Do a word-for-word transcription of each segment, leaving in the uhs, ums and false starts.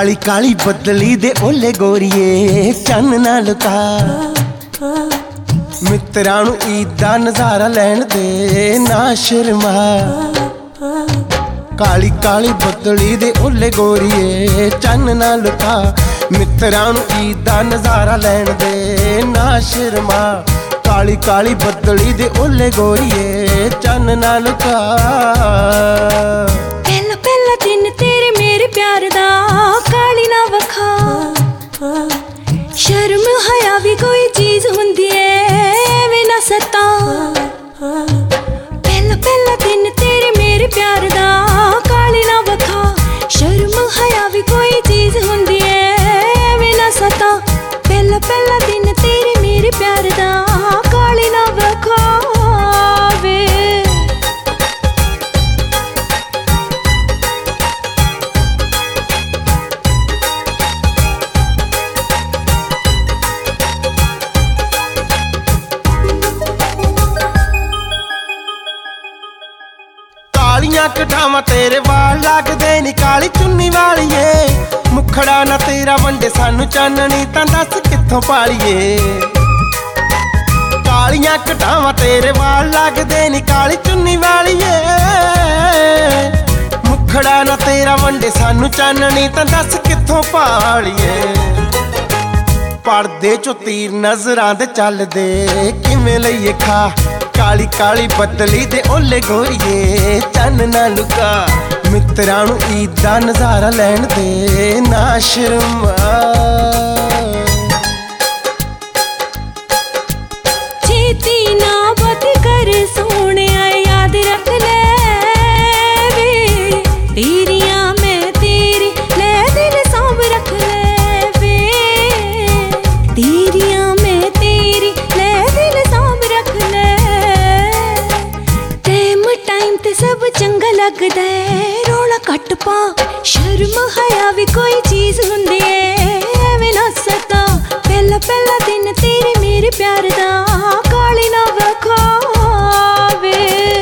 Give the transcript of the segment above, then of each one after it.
काली काली बदली दे ओले गोरीए चन्न ना लुका मित्रां नूं ईद दा नज़ारा लैण दे ना शर्मा। काली काली बदली दे ओले गोरीए चन्न ना लुका मित्रां नूं ईद दा नज़ारा लैण दे ना शर्मा। काली काली बदली दे ओले गोरीए चन्न ना लुका। पहला पहला दिन तेरे मेरे प्यार दा काली ना वखा शर्म हया भी कोई चीज हुंदी ऐ वे ना सता। पहला पहला दिन तेरे मेरे प्यार दा काली ना वखा शर्म हया भी कोई चीज हुंदी ऐ वे ना सता। पहला पहला दिन तेरे मेरे प्यार दा काली ना वखा वे। कालियां कठावां तेरे वाल लगदे नी काली चुन्नी वालिए मुखड़ा ना तेरा वंडे सानू चाननी तां दस कित्थों पालिए। कालियां कठावां तेरे वाल लगदे नी काली चुन्नी वालिए मुखड़ा ना तेरा वंडे सानू चाननी तां दस कित्थों पालिए। पर्दे चों तीर नजरां दे चलदे किवें लईए खा काली काली बदली दे ओले गोरीए चन्न ना लुका मित्रां नूं ईद दा नज़ारा लैण दे ना शर्मा। छेती ना बात कर सोहणिया याद रख ले वे तेरियां मैं तेरी ले दिल सांभ रख ले वे तेरियां मैं तेरी ले दिल सांभ रख ले। टाइम टाइम ते सब चंगा लगदा है रोला घट पा शर्म हया भी कोई चीज हुंदी ऐ एवें ना सता। पहला पहला दिन तेरे मेरे प्यार दा काली ना वखा वे।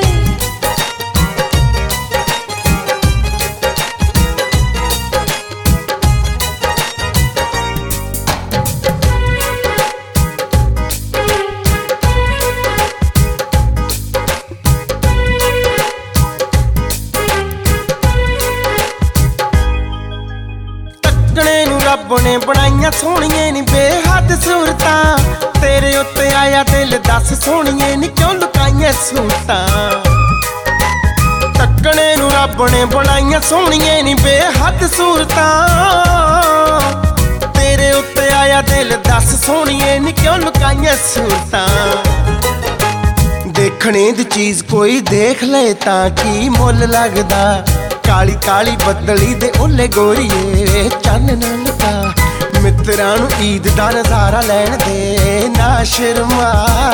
रब ने बनाइया सोहणिए नी बेहद सूरतां तेरे उत्ते आया दिल दस सोहणिए नी क्यों लुकाइया सूरतां। तकने नू रब ने बनाइया सोहणिए नी बेहद सूरतां तेरे उत्ते आया दिल दस सोहणिए नी क्यों लुकाइया सूरतां। देखने दी चीज कोई देख ले तां की मुल लगदा काली काली बदली दे ओले गोरीए चन्न ना लुका मित्रां नूं ईद दा नज़ारा लैण दे ना शर्मा।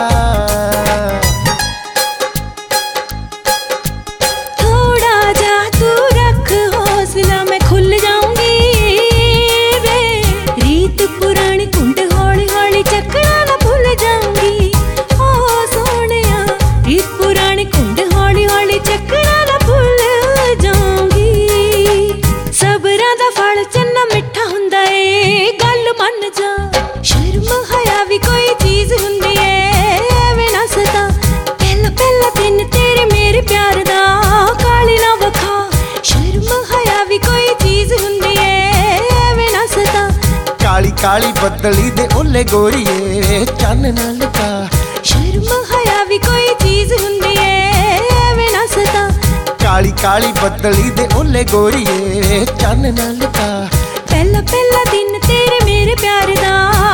थोड़ा जा तू रख हौसला मैं खुल जाऊंगी वे रीत पुरानी कुंड हौली हौली चकरा ना भूल जाऊंगी। ओ सोहणिया रीत पुरानी कुंड हौली हौली चकरा ना भूल जाऊंगी। सबरां दा फल चन्ना मिठा हुंदा ए गल मन जा शर्म हया भी कोई चीज हुंदी ऐ एवें ना सता। पहला पहला दिन तेरे मेरे प्यार दा काली ना वखा शर्म हया भी कोई चीज हुंदी ऐ एवें ना सता। काली काली बदली दे ओले गोरीए चन्न ना लुका शर्म हया भी कोई चीज हुंदी ऐ एवें ना सता। काली काली बदली दे ओले गोरीए चन्न ना लुका। पहला पहला दिन तेरे मेरे प्यार दा